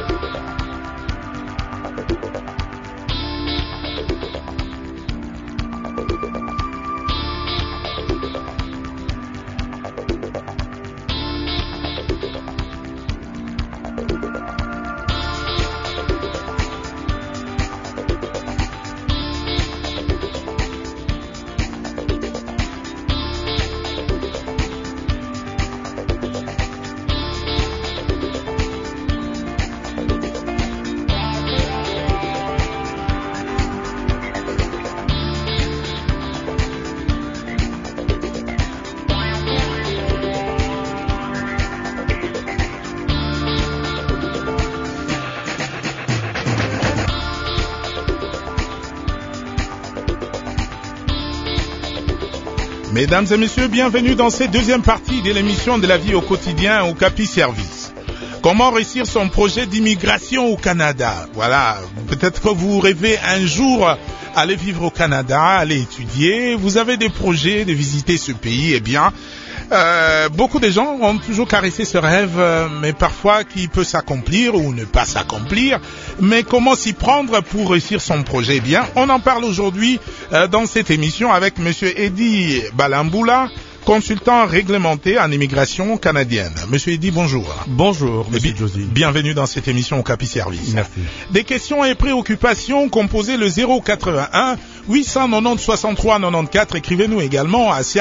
Mesdames et messieurs, bienvenue dans cette deuxième partie de l'émission de la vie au quotidien au Capi Service. Comment réussir son projet d'immigration au Canada? Voilà, peut-être que vous rêvez un jour aller vivre au Canada, aller étudier, vous avez des projets de visiter ce pays, eh bien, beaucoup de gens ont toujours caressé ce rêve, mais parfois qui peut s'accomplir ou ne pas s'accomplir. Mais comment s'y prendre pour réussir son projet? Eh bien, on en parle aujourd'hui dans cette émission avec Monsieur Eddy Balamboula, consultant réglementé en immigration canadienne. Monsieur Eddy, bonjour. Bonjour, Monsieur Josie. Bienvenue dans cette émission au Capi Service. Merci. Des questions et préoccupations, composez le 081 890 63 94. Écrivez-nous également à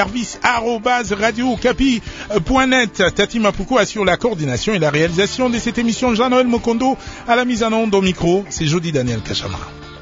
service@radiocapi.net. Tati Mapuko assure la coordination et la réalisation de cette émission. Jean-Noël Mokondo à la mise en onde au micro. C'est Jody Daniel Kachama.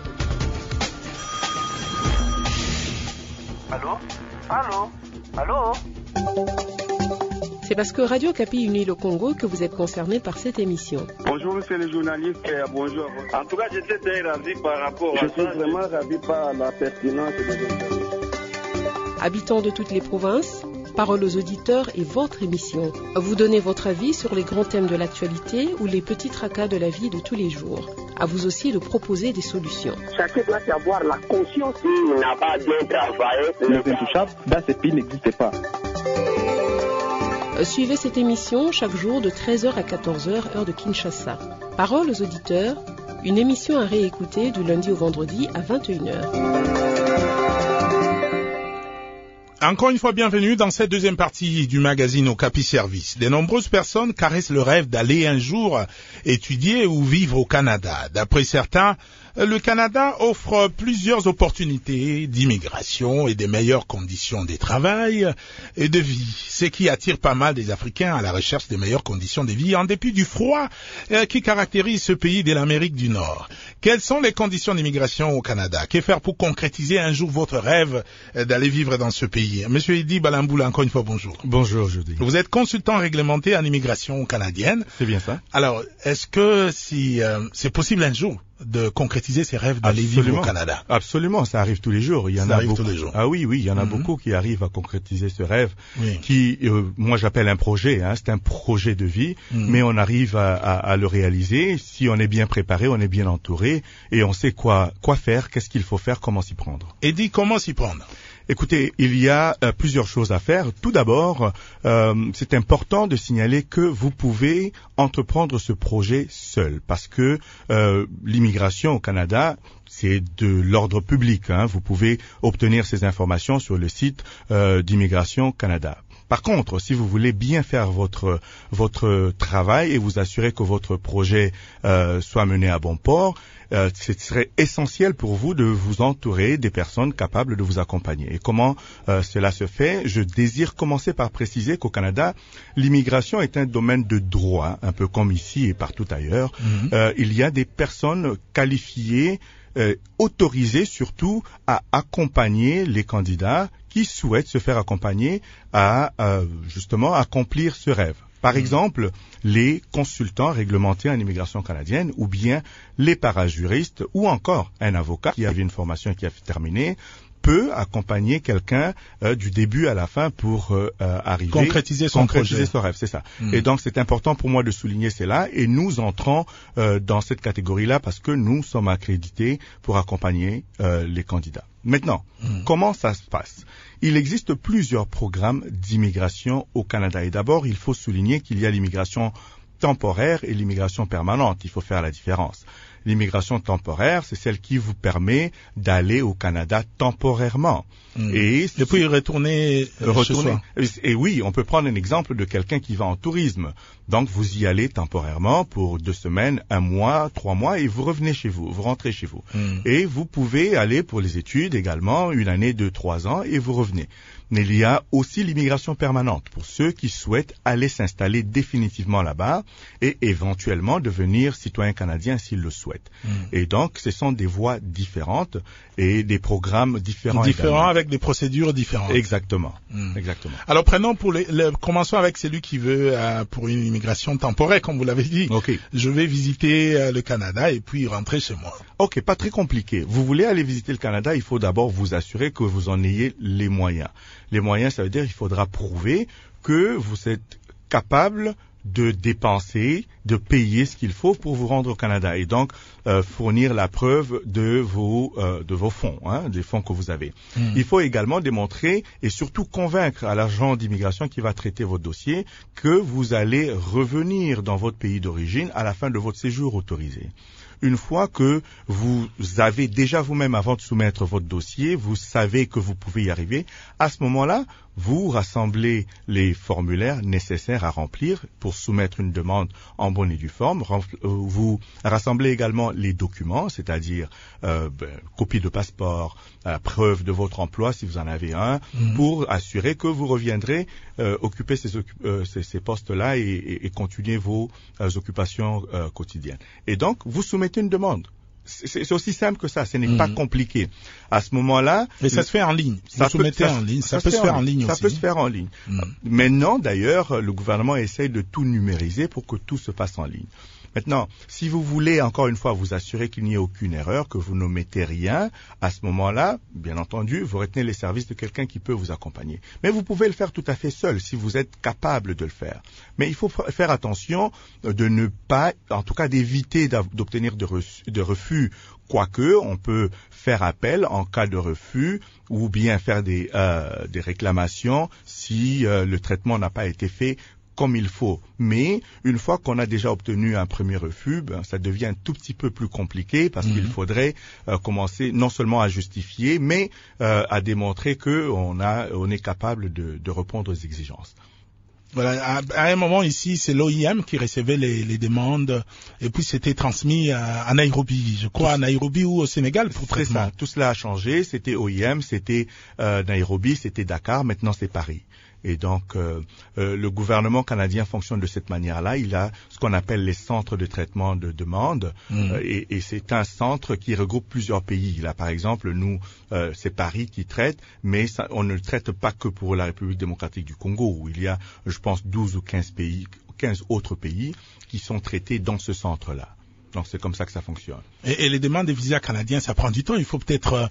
Allô? Allô? Allô? C'est parce que Radio Capi unit le Congo que vous êtes concerné par cette émission. Bonjour monsieur le journaliste, bonjour. En tout cas, j'étais très ravi par rapport à ça. Je suis vraiment ravi par la pertinence de l'interview. Habitants de toutes les provinces, Parole aux auditeurs est votre émission. Vous donnez votre avis sur les grands thèmes de l'actualité ou les petits tracas de la vie de tous les jours. À vous aussi de proposer des solutions. Chacun doit avoir la conscience qu'il n'a pas bien travaillé. Les intouchables dans ce pays n'existent pas. Suivez cette émission chaque jour de 13h à 14h, heure de Kinshasa. Parole aux auditeurs, une émission à réécouter du lundi au vendredi à 21h. Encore une fois, bienvenue dans cette deuxième partie du magazine au Capi Service. De nombreuses personnes caressent le rêve d'aller un jour étudier ou vivre au Canada. D'après certains, le Canada offre plusieurs opportunités d'immigration et des meilleures conditions de travail et de vie, ce qui attire pas mal des Africains à la recherche des meilleures conditions de vie en dépit du froid qui caractérise ce pays de l'Amérique du Nord. Quelles sont les conditions d'immigration au Canada? Que faire pour concrétiser un jour votre rêve d'aller vivre dans ce pays? Monsieur Eddy Balamboula, encore une fois, bonjour. Bonjour, Jody. Vous êtes consultant réglementé en immigration canadienne. C'est bien ça. Alors, est-ce que c'est possible un jour de concrétiser ses rêves d'aller vivre au Canada? Absolument, ça arrive tous les jours. Il y en a beaucoup. Tous les jours. Ah oui, il y en a beaucoup qui arrivent à concrétiser ce rêve, qui, moi j'appelle un projet. C'est un projet de vie, mais on arrive à le réaliser si on est bien préparé, on est bien entouré et on sait quoi faire, qu'est-ce qu'il faut faire, comment s'y prendre. Eddy, comment s'y prendre? Écoutez, il y a plusieurs choses à faire. Tout d'abord, c'est important de signaler que vous pouvez entreprendre ce projet seul, parce que l'immigration au Canada, c'est de l'ordre public. Vous pouvez obtenir ces informations sur le site d'Immigration Canada. Par contre, si vous voulez bien faire votre travail et vous assurer que votre projet soit mené à bon port, ce serait essentiel pour vous de vous entourer des personnes capables de vous accompagner. Et comment cela se fait? Je désire commencer par préciser qu'au Canada, l'immigration est un domaine de droit, un peu comme ici et partout ailleurs. Il y a des personnes qualifiées, autorisées surtout à accompagner les candidats qui souhaitent se faire accompagner à justement accomplir ce rêve. Par exemple, les consultants réglementés en immigration canadienne ou bien les parajuristes ou encore un avocat qui a une formation qui a terminé peut accompagner quelqu'un du début à la fin pour arriver concrétiser son rêve, c'est ça. Et donc c'est important pour moi de souligner cela et nous entrons dans cette catégorie-là parce que nous sommes accrédités pour accompagner les candidats. Maintenant, comment ça se passe? Il existe plusieurs programmes d'immigration au Canada et d'abord il faut souligner qu'il y a l'immigration temporaire et l'immigration permanente. Il faut faire la différence. L'immigration temporaire, c'est celle qui vous permet d'aller au Canada temporairement. Et puis retourner chez soi. Et oui, on peut prendre un exemple de quelqu'un qui va en tourisme. Donc, vous y allez temporairement pour 2 semaines, 1 mois, 3 mois, et vous revenez chez vous, vous rentrez chez vous. Et vous pouvez aller pour les études également, 1 année, 2, 3 ans, et vous revenez. Mais il y a aussi l'immigration permanente pour ceux qui souhaitent aller s'installer définitivement là-bas et éventuellement devenir citoyens canadiens s'ils le souhaitent. Et donc, ce sont des voies différentes et des programmes différents. Différents avec des procédures différentes. Exactement. Exactement. Alors, commençons avec celui qui veut pour une immigration temporaire, comme vous l'avez dit. Okay. Je vais visiter le Canada et puis rentrer chez moi. Ok, pas très compliqué. Vous voulez aller visiter le Canada, il faut d'abord vous assurer que vous en ayez les moyens. Les moyens, ça veut dire qu'il faudra prouver que vous êtes capable de dépenser, de payer ce qu'il faut pour vous rendre au Canada et donc fournir la preuve de vos fonds, des fonds que vous avez. Il faut également démontrer et surtout convaincre à l'agent d'immigration qui va traiter votre dossier que vous allez revenir dans votre pays d'origine à la fin de votre séjour autorisé. Une fois que vous avez déjà vous-même, avant de soumettre votre dossier, vous savez que vous pouvez y arriver, à ce moment-là, vous rassemblez les formulaires nécessaires à remplir pour soumettre une demande en bonne et due forme. Vous rassemblez également les documents, c'est-à-dire copie de passeport, preuve de votre emploi si vous en avez un, pour assurer que vous reviendrez occuper ces postes-là et continuer vos occupations quotidiennes. Et donc, vous soumettez une demande. C'est aussi simple que ça, ce n'est pas compliqué. À ce moment-là... Mais ça se fait en ligne. Ça peut se faire en ligne aussi. Ça peut se faire en ligne. Maintenant, d'ailleurs, le gouvernement essaye de tout numériser pour que tout se passe en ligne. Maintenant, si vous voulez, encore une fois, vous assurer qu'il n'y ait aucune erreur, que vous n'omettez rien, à ce moment-là, bien entendu, vous retenez les services de quelqu'un qui peut vous accompagner. Mais vous pouvez le faire tout à fait seul, si vous êtes capable de le faire. Mais il faut faire attention de ne pas, en tout cas d'éviter d'obtenir de refus, quoique on peut faire appel en cas de refus ou bien faire des réclamations si le traitement n'a pas été fait comme il faut. Mais une fois qu'on a déjà obtenu un premier refus, ça devient un tout petit peu plus compliqué parce qu'il faudrait commencer non seulement à justifier, mais à démontrer qu'on est capable de répondre aux exigences. Voilà, à un moment ici, c'est l'OIM qui recevait les demandes et puis c'était transmis à Nairobi, je crois, à Nairobi ou au Sénégal pour traitement. C'est ça, tout cela a changé, c'était OIM, c'était Nairobi, c'était Dakar, maintenant c'est Paris. Et donc, le gouvernement canadien fonctionne de cette manière-là. Il a ce qu'on appelle les centres de traitement de demande. Et c'est un centre qui regroupe plusieurs pays. Là, par exemple, nous, c'est Paris qui traite, mais on ne le traite pas que pour la République démocratique du Congo, où il y a, je pense, 12 ou 15 autres pays qui sont traités dans ce centre-là. Donc c'est comme ça que ça fonctionne. Et les demandes de visa canadiens, ça prend du temps. Il faut peut-être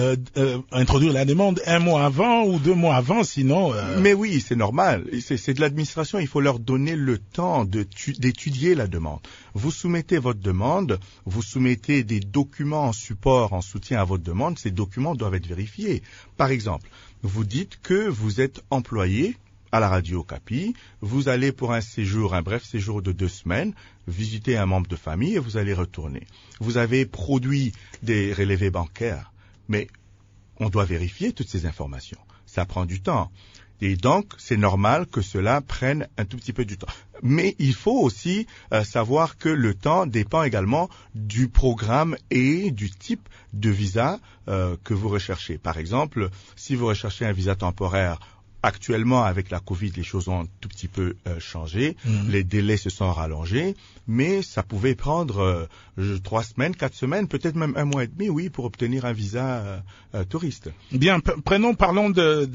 introduire la demande 1 mois avant ou 2 mois avant, sinon... Mais oui, c'est normal. C'est de l'administration. Il faut leur donner le temps d'étudier la demande. Vous soumettez votre demande, vous soumettez des documents en support, en soutien à votre demande. Ces documents doivent être vérifiés. Par exemple, vous dites que vous êtes employé à la Radio Okapi, vous allez pour un bref séjour de 2 semaines, visiter un membre de famille et vous allez retourner. Vous avez produit des relevés bancaires, mais on doit vérifier toutes ces informations. Ça prend du temps. Et donc, c'est normal que cela prenne un tout petit peu du temps. Mais il faut aussi savoir que le temps dépend également du programme et du type de visa que vous recherchez. Par exemple, si vous recherchez un visa temporaire, actuellement, avec la Covid, les choses ont un tout petit peu changé. Les délais se sont rallongés, mais ça pouvait prendre 3 semaines, 4 semaines, peut-être même 1 mois et demi, oui, pour obtenir un visa touriste. Bien, parlons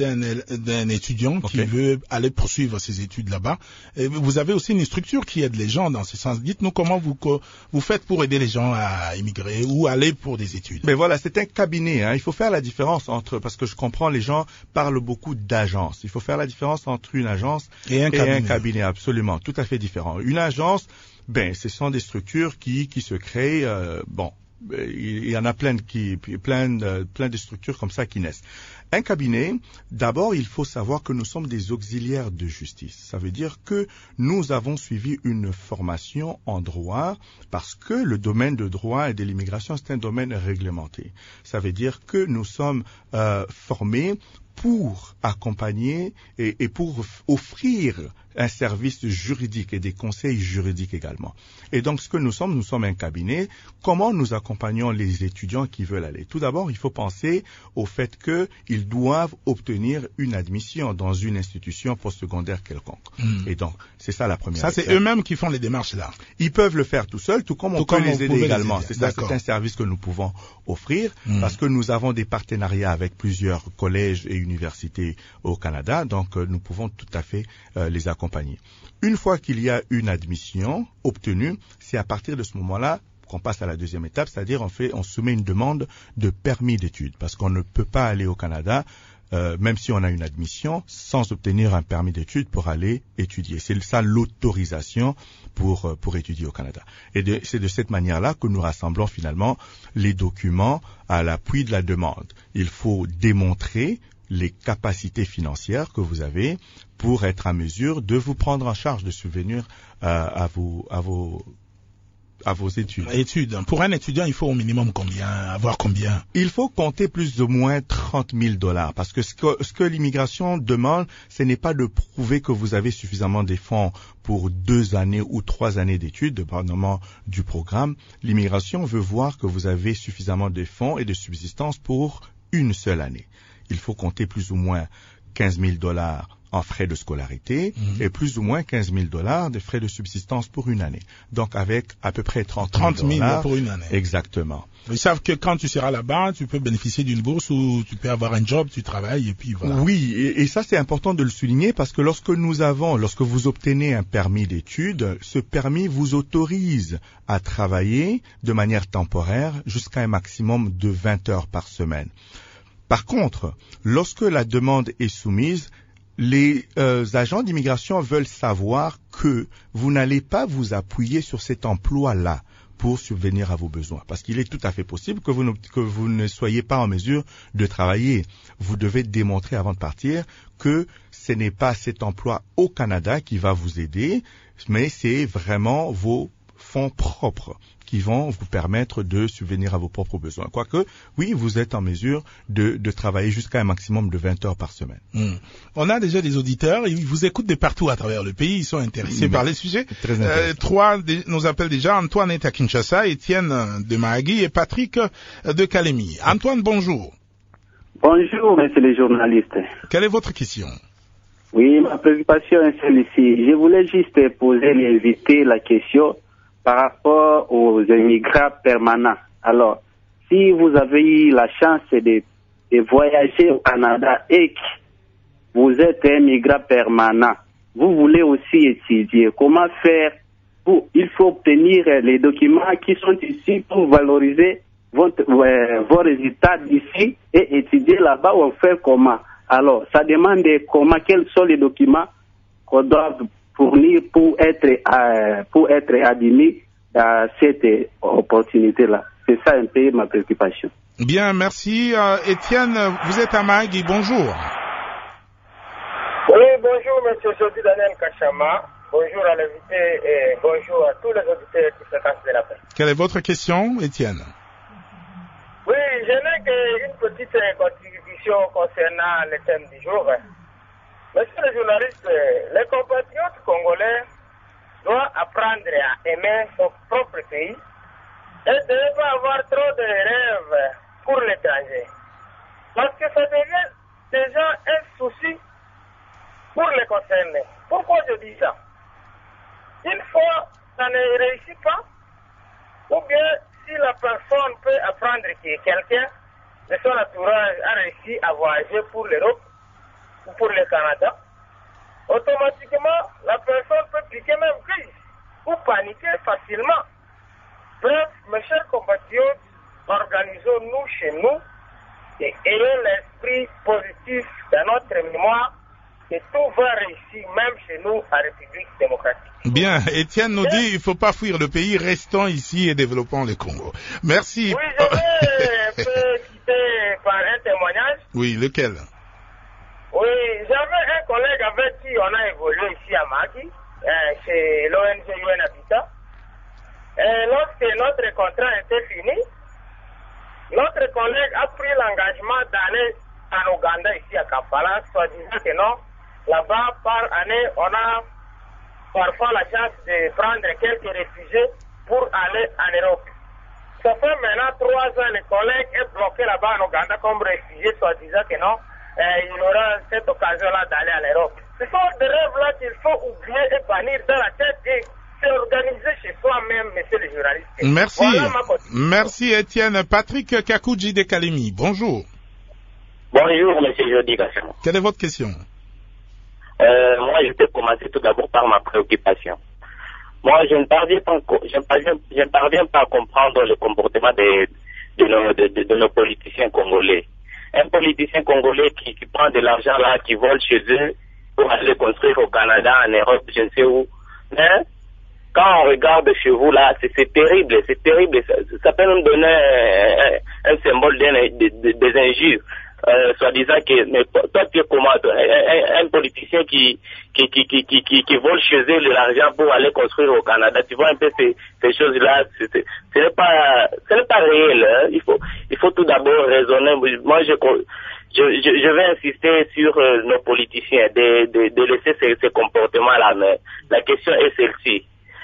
d'un étudiant qui veut aller poursuivre ses études là-bas. Et vous avez aussi une structure qui aide les gens dans ce sens. Dites-nous comment vous faites pour aider les gens à immigrer ou aller pour des études. Mais voilà, c'est un cabinet. Il faut faire la différence parce que je comprends, les gens parlent beaucoup d'agence. Il faut faire la différence entre une agence et un cabinet, absolument, tout à fait différent. Une agence, ce sont des structures qui se créent, il y en a plein de structures comme ça qui naissent. Un cabinet, d'abord, il faut savoir que nous sommes des auxiliaires de justice. Ça veut dire que nous avons suivi une formation en droit parce que le domaine de droit et de l'immigration, c'est un domaine réglementé. Ça veut dire que nous sommes formés pour accompagner et pour offrir un service juridique et des conseils juridiques également. Et donc, ce que nous sommes un cabinet. Comment nous accompagnons les étudiants qui veulent aller? Tout d'abord, il faut penser au fait qu'ils doivent obtenir une admission dans une institution postsecondaire quelconque. Et donc, c'est ça la première étape. Ça, c'est eux-mêmes qui font les démarches là. Ils peuvent le faire tout seuls, tout comme on peut les aider également. C'est ça, c'est un service que nous pouvons offrir parce que nous avons des partenariats avec plusieurs collèges et universités au Canada, donc nous pouvons tout à fait les accompagner. Une fois qu'il y a une admission obtenue, c'est à partir de ce moment-là qu'on passe à la deuxième étape, c'est-à-dire on soumet une demande de permis d'études, parce qu'on ne peut pas aller au Canada, même si on a une admission, sans obtenir un permis d'études pour aller étudier. C'est ça l'autorisation pour étudier au Canada. Et c'est de cette manière-là que nous rassemblons finalement les documents à l'appui de la demande. Il faut démontrer les capacités financières que vous avez pour être à mesure de vous prendre en charge, de subvenir à vos études. Pour un étudiant, il faut au minimum combien? Il faut compter plus ou moins $30,000 parce que ce que l'immigration demande, ce n'est pas de prouver que vous avez suffisamment de fonds pour 2 années ou 3 années d'études, dépendamment du programme. L'immigration veut voir que vous avez suffisamment de fonds et de subsistance pour une seule année. Il faut compter plus ou moins $15,000 en frais de scolarité et plus ou moins $15,000 de frais de subsistance pour une année. Donc avec à peu près $30,000 pour une année. Exactement. Ils savent que quand tu seras là-bas, tu peux bénéficier d'une bourse ou tu peux avoir un job, tu travailles et puis voilà. Oui, et ça c'est important de le souligner parce que lorsque vous obtenez un permis d'études, ce permis vous autorise à travailler de manière temporaire jusqu'à un maximum de 20 heures par semaine. Par contre, lorsque la demande est soumise, les agents d'immigration veulent savoir que vous n'allez pas vous appuyer sur cet emploi-là pour subvenir à vos besoins. Parce qu'il est tout à fait possible que vous ne soyez pas en mesure de travailler. Vous devez démontrer avant de partir que ce n'est pas cet emploi au Canada qui va vous aider, mais c'est vraiment vos fonds propres qui vont vous permettre de subvenir à vos propres besoins. Quoique, oui, vous êtes en mesure de travailler jusqu'à un maximum de 20 heures par semaine. On a déjà des auditeurs, ils vous écoutent de partout à travers le pays, ils sont intéressés par les sujets. Très intéressant. 3 nous appellent déjà, Antoine est à Kinshasa, Étienne de Mahagui et Patrick de Kalemi. Antoine, bonjour. Bonjour, monsieur le journaliste. Quelle est votre question? Oui, ma préoccupation est celle-ci. Je voulais juste poser l'invité la question par rapport aux immigrants permanents. Alors, si vous avez eu la chance de voyager au Canada et que vous êtes un migrant permanent, vous voulez aussi étudier, comment faire il faut obtenir les documents qui sont ici pour valoriser vos résultats d'ici et étudier là-bas ou faire comment? Alors, ça demande quels sont les documents qu'on doit fournir pour être admis à cette opportunité-là. C'est ça un peu ma préoccupation. Bien, merci. Étienne, vous êtes à Mahagui, bonjour. Oui, bonjour, monsieur Jody Daniel Kachama. Bonjour à l'invité et bonjour à tous les auditeurs qui fréquentent de la paix. Quelle est votre question, Étienne? Oui, je n'ai qu'une petite contribution concernant le thème du jour. Monsieur le journaliste, les compatriotes congolais doivent apprendre à aimer son propre pays et ne pas avoir trop de rêves pour l'étranger. Parce que ça devient déjà un souci pour les concernés. Pourquoi je dis ça? Une fois ça ne réussit pas, ou bien si la personne peut apprendre que quelqu'un de son entourage a réussi à voyager pour l'Europe ou pour le Canada, automatiquement la personne peut piquer même crise ou paniquer facilement. Bref, mes chers compatriotes, organisons-nous chez nous et ayons l'esprit positif dans notre mémoire que tout va réussir, même chez nous, en République démocratique. Bien, Étienne nous dit il ne faut pas fuir le pays, restons ici et développons le Congo. Merci. Oui, je vais citer par un témoignage. Oui, lequel? Oui, j'avais un collègue avec qui on a évolué ici à Maki, chez l'ONG UN Habitat. Et lorsque notre contrat était fini, notre collègue a pris l'engagement d'aller en Ouganda, ici à Kampala, soit disant que non, là-bas, par année, on a parfois la chance de prendre quelques réfugiés pour aller en Europe. Ça fait maintenant 3 ans, le collègue est bloqué là-bas en Ouganda comme réfugié, soit disant que non, il aura cette occasion-là d'aller en Europe. Ce sont des rêves-là qu'il faut oublier et bannir dans la tête et s'organiser chez soi-même, monsieur le journaliste. Merci. Voilà Merci Étienne. Patrick Kakouji de Kalemi, bonjour. Bonjour, monsieur Jody Gasson. Quelle est votre question? Moi, je peux commencer tout d'abord par ma préoccupation. Moi, je ne parviens pas à comprendre le comportement de nos politiciens congolais. Un politicien congolais qui prend de l'argent là, qui vole chez eux pour aller construire au Canada, en Europe, je ne sais où. Mais quand on regarde chez vous là, c'est terrible, c'est terrible. Ça peut nous donner un symbole des injures. Soi-disant que, mais toi tu es comment, un politicien qui vole chez eux l'argent pour aller construire au Canada, tu vois un peu ces choses-là, ce n'est pas réel, hein. Il faut tout d'abord raisonner. Moi je vais insister sur nos politiciens de laisser ces comportements-là, mais la question est celle-ci.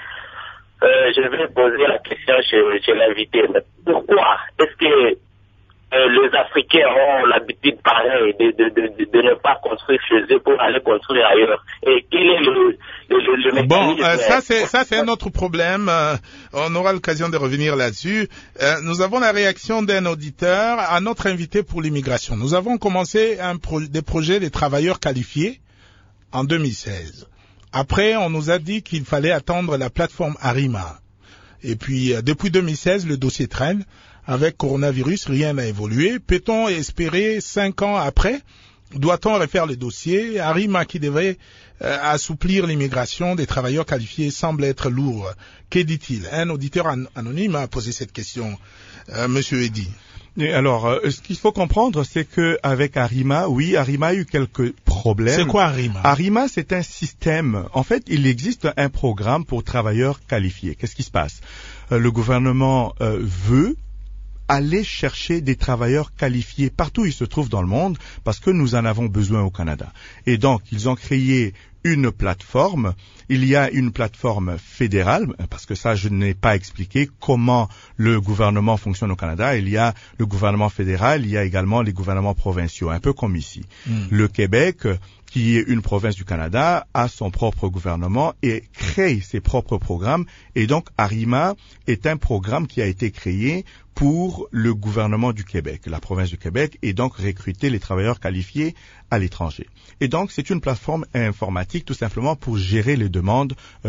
Je vais poser la question chez l'invité, mais pourquoi est-ce que les Africains ont l'habitude pareil de ne pas construire chez eux pour aller construire ailleurs. Et quel est le mécanisme? Bon, ça c'est un autre problème. On aura l'occasion de revenir là-dessus. Nous avons la réaction d'un auditeur à notre invité pour l'immigration. Nous avons commencé des projets des travailleurs qualifiés en 2016. Après, on nous a dit qu'il fallait attendre la plateforme Arima. Et puis, depuis 2016, le dossier traîne. Avec coronavirus, rien n'a évolué. Peut-on espérer 5 ans après? Doit-on refaire le dossier? Arima, qui devrait assouplir l'immigration des travailleurs qualifiés, semble être lourd. Que dit-il? Un auditeur anonyme a posé cette question, Monsieur Eddy. Et alors, ce qu'il faut comprendre, c'est que avec Arima, oui, Arima a eu quelques problèmes. C'est quoi Arima? Arima, c'est un système. En fait, il existe un programme pour travailleurs qualifiés. Qu'est-ce qui se passe? Le gouvernement veut aller chercher des travailleurs qualifiés partout où ils se trouvent dans le monde parce que nous en avons besoin au Canada. Et donc, ils ont créé une plateforme. Il y a une plateforme fédérale, parce que ça, je n'ai pas expliqué comment le gouvernement fonctionne au Canada. Il y a le gouvernement fédéral, il y a également les gouvernements provinciaux, un peu comme ici. Le Québec, qui est une province du Canada, a son propre gouvernement et crée ses propres programmes. Et donc, Arima est un programme qui a été créé pour le gouvernement du Québec, la province du Québec, et donc recruter les travailleurs qualifiés à l'étranger. Et donc, c'est une plateforme informatique tout simplement pour gérer les demandes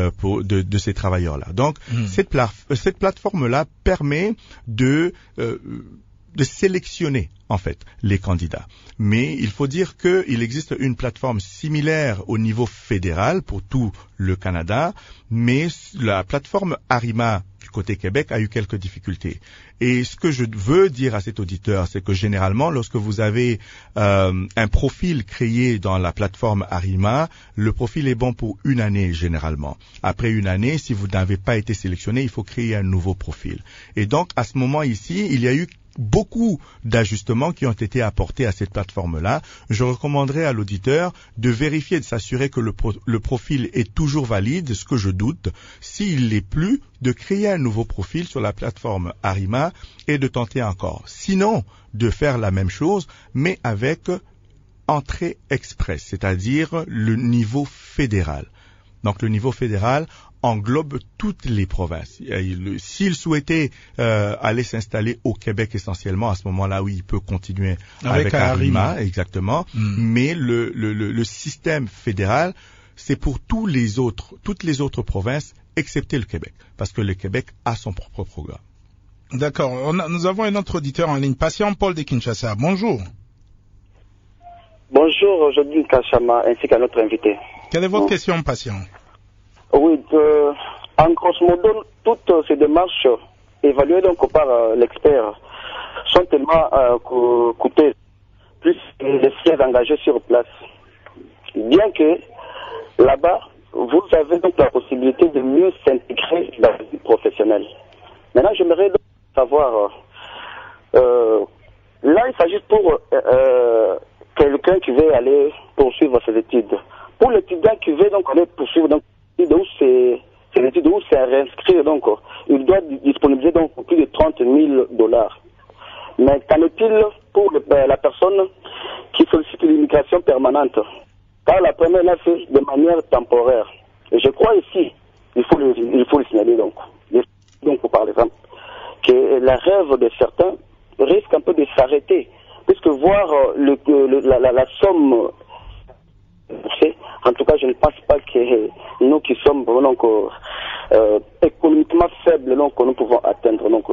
de ces travailleurs-là. Donc, cette plateforme-là permet de sélectionner en fait les candidats. Mais il faut dire qu'il existe une plateforme similaire au niveau fédéral pour tout le Canada, mais la plateforme Arima du côté Québec a eu quelques difficultés. Et ce que je veux dire à cet auditeur, c'est que généralement, lorsque vous avez un profil créé dans la plateforme Arima, le profil est bon pour 1 année généralement. Après 1 année, si vous n'avez pas été sélectionné, il faut créer un nouveau profil. Et donc, à ce moment ici, il y a eu beaucoup d'ajustements qui ont été apportés à cette plateforme-là. Je recommanderais à l'auditeur de vérifier, de s'assurer que le profil est toujours valide, ce que je doute. S'il l'est plus, de créer un nouveau profil sur la plateforme Arima et de tenter encore. Sinon, de faire la même chose, mais avec entrée express, c'est-à-dire le niveau fédéral. Donc le niveau fédéral englobe toutes les provinces. S'il souhaitait aller s'installer au Québec essentiellement, à ce moment-là, oui, il peut continuer avec Arima, exactement. Mais le système fédéral, c'est pour toutes les autres provinces, excepté le Québec, parce que le Québec a son propre programme. D'accord. Nous avons un autre auditeur en ligne, patient Paul de Kinshasa. Bonjour. Bonjour, Jodine Kachama, ainsi qu'à notre invité. Quelle est votre question, patient? Oui, en grosso modo, toutes ces démarches évaluées donc par l'expert sont tellement coûteuses, plus les frais engagés sur place. Bien que là-bas, vous avez donc la possibilité de mieux s'intégrer dans la vie professionnelle. Maintenant, j'aimerais donc savoir, là, il s'agit pour quelqu'un qui veut aller poursuivre ses études. Pour l'étudiant qui veut donc aller poursuivre donc, ses études, où c'est réinscrire, donc, il doit disponibiliser donc plus de $30,000. Mais qu'en est-il pour la personne qui sollicite l'immigration permanente? Car la première l'a fait de manière temporaire. Et je crois ici, il faut le signaler donc. Donc, par exemple, que les rêves de certains risquent un peu de s'arrêter, puisque voir la somme, en tout cas, je ne pense pas que nous qui sommes donc, économiquement faibles, donc, nous pouvons atteindre donc,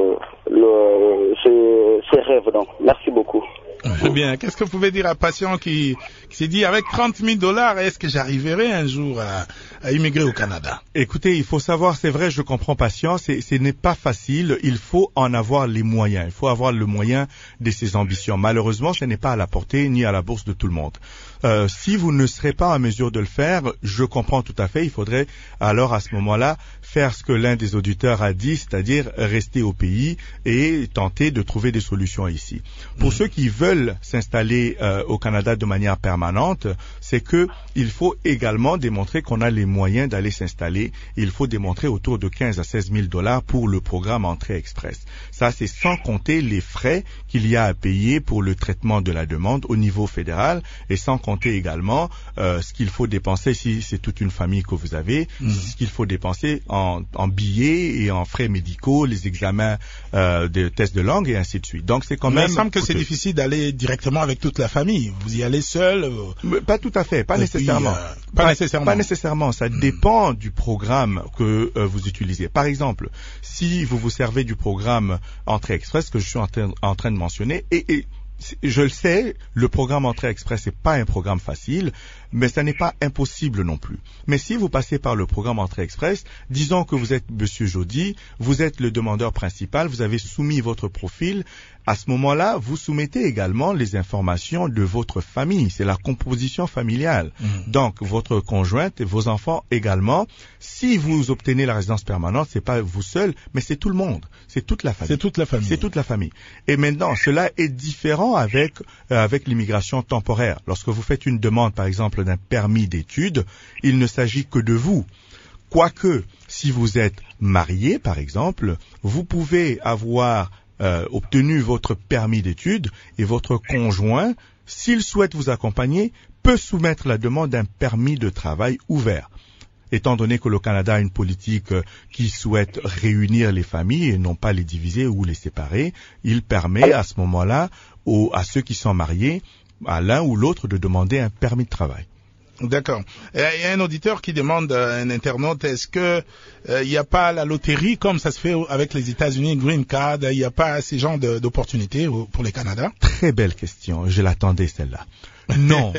ces rêves. Donc. Merci beaucoup. Très bien. Qu'est-ce que vous pouvez dire à un patient qui s'est dit, avec $30,000, est-ce que j'arriverai un jour à immigrer au Canada? Écoutez, il faut savoir, c'est vrai, je comprends patient, ce n'est pas facile, il faut en avoir les moyens, il faut avoir le moyen de ses ambitions. Malheureusement, ce n'est pas à la portée ni à la bourse de tout le monde. Si vous ne serez pas en mesure de le faire, je comprends tout à fait, il faudrait alors à ce moment-là faire ce que l'un des auditeurs a dit, c'est-à-dire rester au pays et tenter de trouver des solutions ici. Pour ceux qui veulent s'installer au Canada de manière permanente, c'est que il faut également démontrer qu'on a les moyens d'aller s'installer. Il faut démontrer autour de 15 à 16 000 $ pour le programme Entrée Express. Ça, c'est sans compter les frais qu'il y a à payer pour le traitement de la demande au niveau fédéral et sans compter également ce qu'il faut dépenser si c'est toute une famille que vous avez, ce qu'il faut dépenser en billets et en frais médicaux, les examens de tests de langue et ainsi de suite. Donc c'est quand même. Il me semble que c'est difficile d'aller directement avec toute la famille. Vous y allez seul? Pas tout à fait, pas nécessairement. Pas nécessairement. Ça dépend du programme que vous utilisez. Par exemple, si vous vous servez du programme Entrée Express que je suis en train de mentionner et je le sais, le programme Entrée Express n'est pas un programme facile, mais ça n'est pas impossible non plus. Mais si vous passez par le programme Entrée Express, disons que vous êtes Monsieur Jody, vous êtes le demandeur principal, vous avez soumis votre profil, à ce moment-là, vous soumettez également les informations de votre famille, c'est la composition familiale. Donc, votre conjointe et vos enfants également. Si vous obtenez la résidence permanente, c'est pas vous seul, mais c'est tout le monde, c'est toute la famille. C'est toute la famille. C'est toute la famille. Et maintenant, cela est différent avec l'immigration temporaire. Lorsque vous faites une demande, par exemple, d'un permis d'études, il ne s'agit que de vous. Quoique, si vous êtes marié, par exemple, vous pouvez avoir obtenu votre permis d'études et votre conjoint, s'il souhaite vous accompagner, peut soumettre la demande d'un permis de travail ouvert. Étant donné que le Canada a une politique qui souhaite réunir les familles et non pas les diviser ou les séparer, il permet à ce moment-là à ceux qui sont mariés, à l'un ou l'autre, de demander un permis de travail. D'accord. Il y a un auditeur qui demande à un internaute, est-ce que il n'y a pas la loterie comme ça se fait avec les États-Unis, Green Card, il n'y a pas ces genres d'opportunités pour les Canada? Très belle question, je l'attendais celle-là. Non.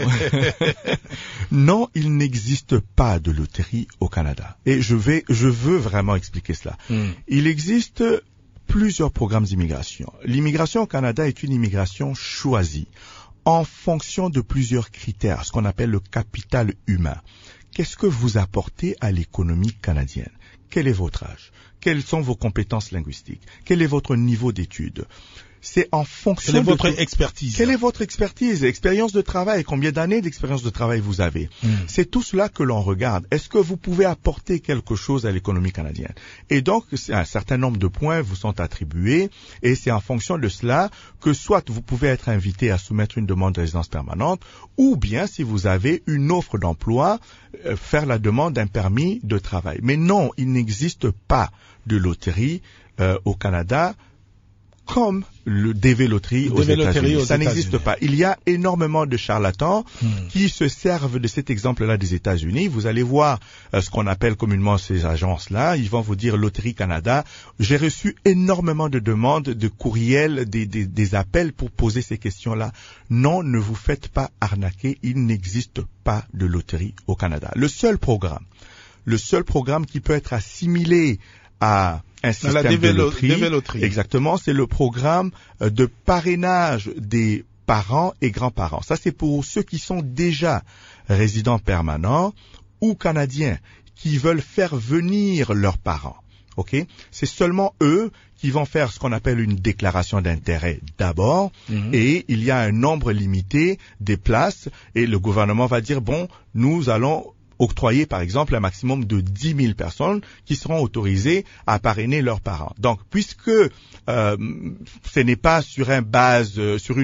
Non, il n'existe pas de loterie au Canada. Et je veux vraiment expliquer cela. Il existe plusieurs programmes d'immigration. L'immigration au Canada est une immigration choisie en fonction de plusieurs critères, ce qu'on appelle le capital humain. Qu'est-ce que vous apportez à l'économie canadienne? Quel est votre âge? Quelles sont vos compétences linguistiques? Quel est votre niveau d'études? C'est en fonction de votre expertise. Quelle est votre expertise? Expérience de travail. Combien d'années d'expérience de travail vous avez? C'est tout cela que l'on regarde. Est-ce que vous pouvez apporter quelque chose à l'économie canadienne? Et donc, un certain nombre de points vous sont attribués et c'est en fonction de cela que soit vous pouvez être invité à soumettre une demande de résidence permanente ou bien, si vous avez une offre d'emploi, faire la demande d'un permis de travail. Mais non, il n'existe pas de loterie au Canada comme le DV Loterie aux États-Unis. Ça n'existe pas. Il y a énormément de charlatans qui se servent de cet exemple-là des États-Unis. Vous allez voir ce qu'on appelle communément ces agences-là. Ils vont vous dire Loterie Canada. J'ai reçu énormément de demandes, de courriels, des appels pour poser ces questions-là. Non, ne vous faites pas arnaquer. Il n'existe pas de loterie au Canada. Le seul programme qui peut être assimilé à un système de loterie, exactement, c'est le programme de parrainage des parents et grands-parents. Ça, c'est pour ceux qui sont déjà résidents permanents ou canadiens qui veulent faire venir leurs parents. Ok, c'est seulement eux qui vont faire ce qu'on appelle une déclaration d'intérêt d'abord, et il y a un nombre limité des places, et le gouvernement va dire bon, nous allons octroyer par exemple un maximum de 10 000 personnes qui seront autorisées à parrainer leurs parents. Donc, puisque ce n'est pas sur une base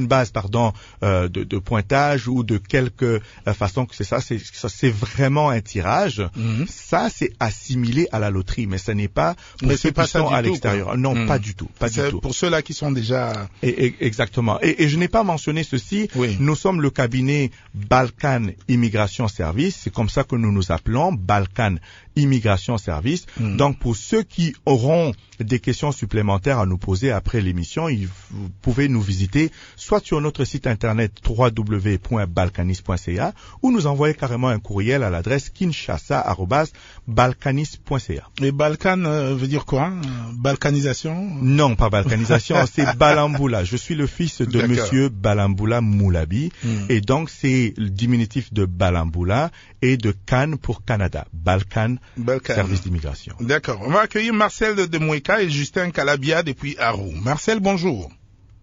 de pointage ou de quelque façon que c'est ça, c'est vraiment un tirage. Ça, c'est assimilé à la loterie, mais ce n'est pas pour ceux qui sont à l'extérieur. Non, pas du tout. Pour ceux-là qui sont déjà... Exactement. Et je n'ai pas mentionné ceci. Oui. Nous sommes le cabinet Balkan Immigration Service. C'est comme ça que nous nous appelons, Balkan Immigration Service. Donc, pour ceux qui auront des questions supplémentaires à nous poser après l'émission, vous pouvez nous visiter soit sur notre site internet www.balkanis.ca ou nous envoyer carrément un courriel à l'adresse kinshasa@balkanis.ca. Et Balkan veut dire quoi? Balkanisation? Non, pas balkanisation, c'est Balamboula. Je suis le fils de monsieur Balamboula Moulabi et donc c'est le diminutif de Balamboula et de Can pour Canada. Balkan. Service d'immigration. D'accord. On va accueillir Marcel de Moueka et Justin Calabia depuis Arou. Marcel, bonjour.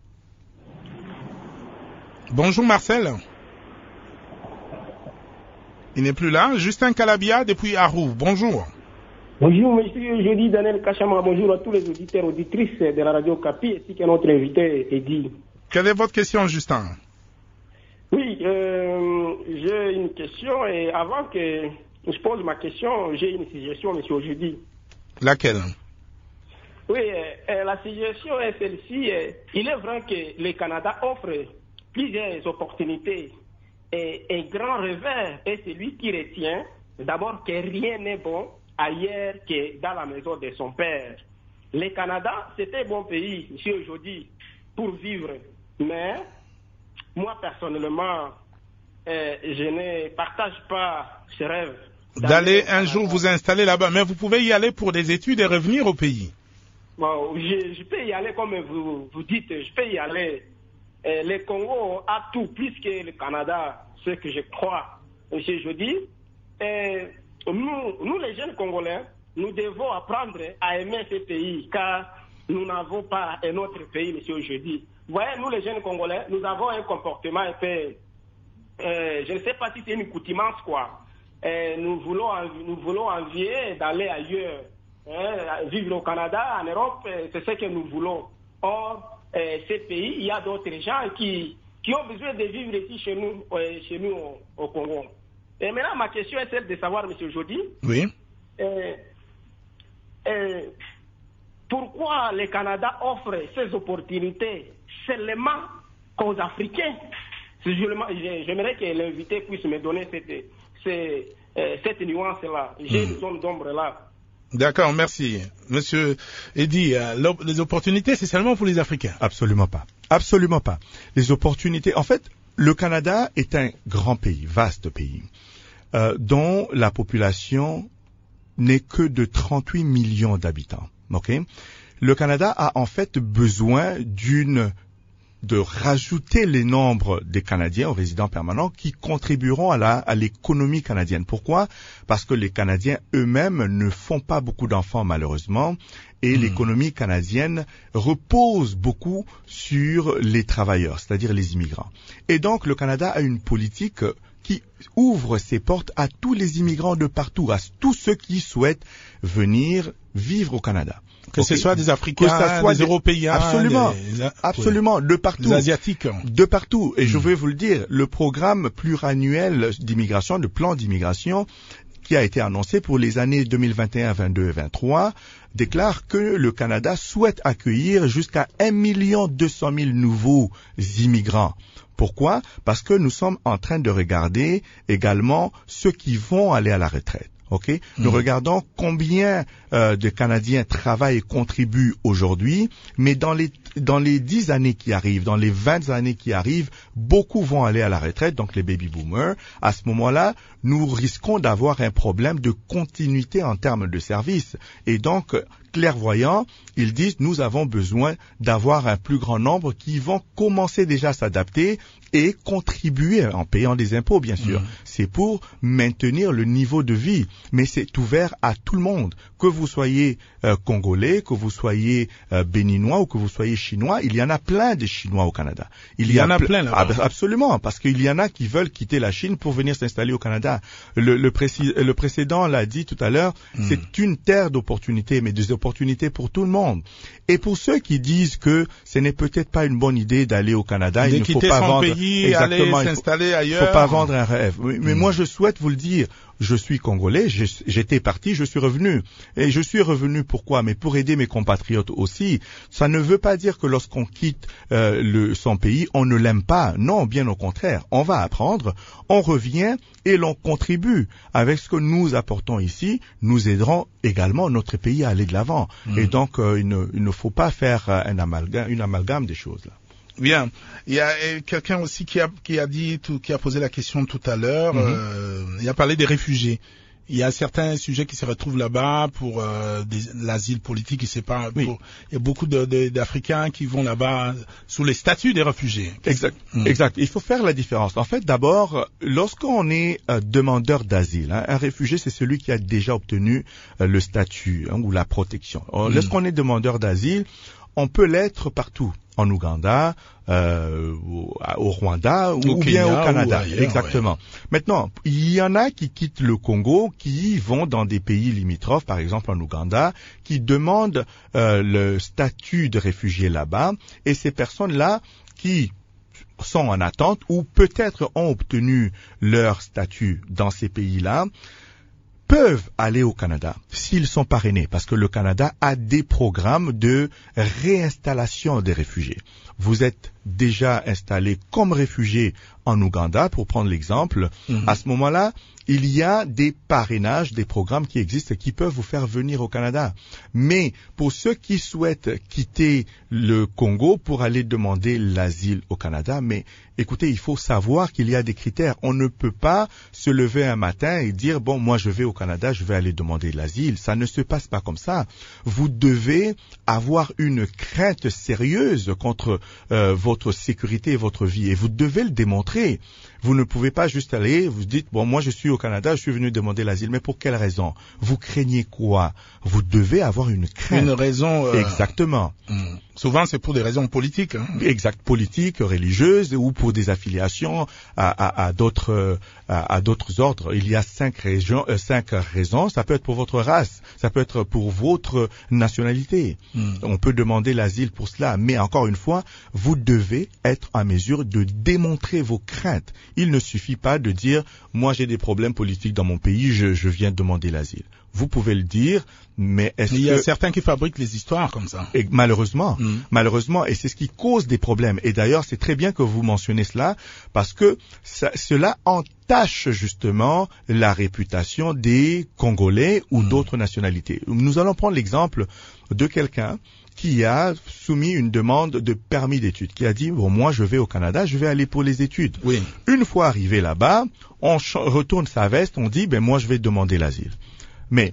Bonjour Marcel. Il n'est plus là. Justin Calabia depuis Arou. Bonjour. Bonjour monsieur, je dis Daniel Kachama. Bonjour à tous les auditeurs et auditrices de la radio Capi ainsi qu'à notre invité Eddy. Quelle est votre question, Justin? Oui, j'ai une question et avant que je pose ma question, j'ai une suggestion, monsieur Ojudi. Laquelle? Oui, la suggestion est celle-ci. Il est vrai que le Canada offre plusieurs opportunités et un grand revers est celui qui retient d'abord que rien n'est bon ailleurs que dans la maison de son père. Le Canada, c'est un bon pays, monsieur Ojudi, pour vivre. Mais moi, personnellement, je ne partage pas ce rêve. D'aller un jour vous installer là-bas, mais vous pouvez y aller pour des études et revenir au pays. Bon, je peux y aller comme vous dites, je peux y aller. Le Congo a tout plus que le Canada, ce que je crois, monsieur Jody. Nous, les jeunes Congolais, nous devons apprendre à aimer ce pays, car nous n'avons pas un autre pays, monsieur Jody. Vous voyez, nous, les jeunes Congolais, nous avons un comportement un peu, je ne sais pas si c'est une coutumance, quoi. Nous voulons envier d'aller ailleurs, vivre au Canada, en Europe, c'est ce que nous voulons. Or, ces pays, il y a d'autres gens qui ont besoin de vivre ici chez nous au Congo. Et maintenant, ma question est celle de savoir, monsieur Jody, oui. Pourquoi le Canada offre ces opportunités seulement qu'aux Africains? J'aimerais que l'invité puisse me donner cette nuance-là. J'ai une zone d'ombre-là. D'accord, merci. Monsieur Eddy, les opportunités, c'est seulement pour les Africains? Absolument pas. Absolument pas. Les opportunités... En fait, le Canada est un grand pays, vaste pays, dont la population n'est que de 38 millions d'habitants. Okay? Le Canada a en fait besoin de rajouter les nombres des Canadiens aux résidents permanents qui contribueront à l'économie canadienne. Pourquoi? Parce que les Canadiens eux-mêmes ne font pas beaucoup d'enfants malheureusement et l'économie canadienne repose beaucoup sur les travailleurs, c'est-à-dire les immigrants. Et donc le Canada a une politique qui ouvre ses portes à tous les immigrants de partout, à tous ceux qui souhaitent venir vivre au Canada. Que ce soit des Africains, des Européens, absolument, de partout. Des Asiatiques. De partout. Et je vais vous le dire, le programme pluriannuel d'immigration, le plan d'immigration, qui a été annoncé pour les années 2021, 22 et 23 déclare que le Canada souhaite accueillir jusqu'à 1 200 000 nouveaux immigrants. Pourquoi? Parce que nous sommes en train de regarder également ceux qui vont aller à la retraite. Okay? Nous regardons combien de Canadiens travaillent et contribuent aujourd'hui, mais dans les 10 années qui arrivent, dans les 20 années qui arrivent, beaucoup vont aller à la retraite, donc les baby boomers. À ce moment-là, nous risquons d'avoir un problème de continuité en termes de services. Et donc, clairvoyants, ils disent nous avons besoin d'avoir un plus grand nombre qui vont commencer déjà à s'adapter et contribuer en payant des impôts, bien sûr. C'est pour maintenir le niveau de vie, mais c'est ouvert à tout le monde. Que vous soyez congolais, que vous soyez béninois ou que vous soyez chinois, il y en a plein de Chinois au Canada. Il y en a plein là-bas. Absolument, parce qu'il y en a qui veulent quitter la Chine pour venir s'installer au Canada. Le précédent l'a dit tout à l'heure, c'est une terre d'opportunités, mais des opportunités pour tout le monde. Et pour ceux qui disent que ce n'est peut-être pas une bonne idée d'aller au Canada, il ne faut pas vendre aller s'installer ailleurs. Il ne faut pas vendre un rêve. Mais moi, je souhaite vous le dire. Je suis congolais, j'étais parti, je suis revenu. Et je suis revenu pourquoi? Mais pour aider mes compatriotes aussi. Ça ne veut pas dire que lorsqu'on quitte son pays, on ne l'aime pas. Non, bien au contraire. On va apprendre, on revient et l'on contribue. Avec ce que nous apportons ici, nous aiderons également notre pays à aller de l'avant. Et donc, il ne faut pas faire une amalgame des choses là. Bien. Il y a quelqu'un aussi qui a posé la question tout à l'heure. Il a parlé des réfugiés. Il y a certains sujets qui se retrouvent là-bas pour l'asile politique. Il y a beaucoup d'Africains qui vont là-bas sous les statuts des réfugiés. Exact. Il faut faire la différence. En fait, d'abord, lorsqu'on est demandeur d'asile, un réfugié, c'est celui qui a déjà obtenu le statut ou la protection. Lorsqu'on est demandeur d'asile, on peut l'être partout. En Ouganda, au Rwanda ou bien au Canada. Ailleurs, exactement. Ouais. Maintenant, il y en a qui quittent le Congo, qui vont dans des pays limitrophes, par exemple en Ouganda, qui demandent le statut de réfugié là-bas. Et ces personnes-là qui sont en attente ou peut-être ont obtenu leur statut dans ces pays-là, peuvent aller au Canada s'ils sont parrainés, parce que le Canada a des programmes de réinstallation des réfugiés. Vous êtes déjà installé comme réfugié en Ouganda, pour prendre l'exemple. À ce moment-là, il y a des parrainages, des programmes qui existent et qui peuvent vous faire venir au Canada. Mais pour ceux qui souhaitent quitter le Congo pour aller demander l'asile au Canada, mais écoutez, il faut savoir qu'il y a des critères. On ne peut pas se lever un matin et dire, bon, moi je vais au Canada, je vais aller demander l'asile. Ça ne se passe pas comme ça. Vous devez avoir une crainte sérieuse contre votre sécurité et votre vie. Et vous devez le démontrer. Vous ne pouvez pas juste aller, vous dites, bon, moi je suis au Canada, je suis venu demander l'asile. Mais pour quelle raison? Vous craignez quoi? Vous devez avoir une crainte. Une raison... Exactement. Souvent, c'est pour des raisons politiques. Exact, politiques, religieuses, ou pour des affiliations à d'autres ordres. Il y a 5 raisons. Ça peut être pour votre race, ça peut être pour votre nationalité. On peut demander l'asile pour cela. Mais encore une fois, vous devez être en mesure de démontrer vos craintes. Il ne suffit pas de dire, moi j'ai des problèmes politiques dans mon pays, je viens demander l'asile. Vous pouvez le dire, mais il y a certains qui fabriquent les histoires comme ça. Et malheureusement, et c'est ce qui cause des problèmes. Et d'ailleurs, c'est très bien que vous mentionnez cela, parce que cela entache justement la réputation des Congolais ou d'autres nationalités. Nous allons prendre l'exemple de quelqu'un qui a soumis une demande de permis d'études, qui a dit, bon, moi je vais au Canada, je vais aller pour les études. Oui. Une fois arrivé là-bas, on retourne sa veste, on dit, ben moi je vais demander l'asile. Mais